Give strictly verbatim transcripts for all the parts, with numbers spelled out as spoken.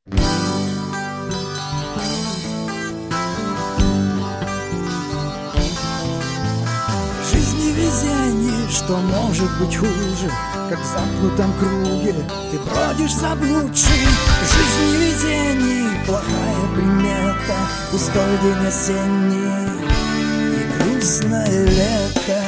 Жизнь и везение, что может быть хуже, как в замкнутом круге ты бродишь заблудший. Жизнь и везение, плохая примета, пустой день осенний и грустное лето.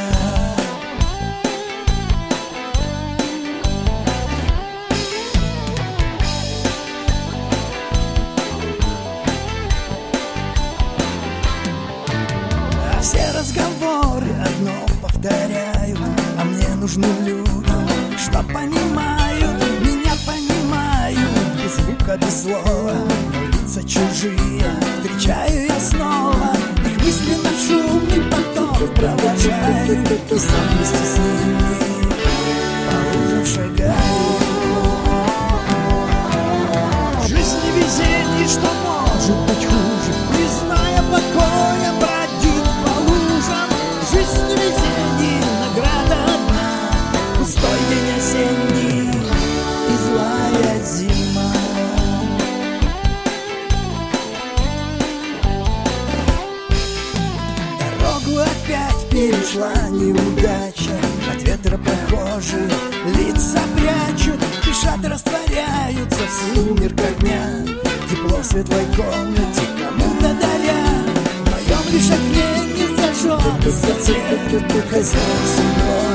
А все разговоры одно повторяют, а мне нужны люди, что понимают, меня понимают, без звука, без слова, но лица чужие встречаю я снова. Их мысленно шумный поток провожаю, и сам вместе с ними по лужам шагаю. Жизнь и везение, что может быть хуже, не зная покоя, бродит по лужам. Жизнь и везение, награда одна, пустой день осенний и злая зима. Дорогу опять перешла неудача, от ветра прохожие лица прячут, дышат, растворяются в сумерках дня. Тепло в светлой комнате кому-то даря, в моем лишь окне не зажжется свет, хозяин сумрак.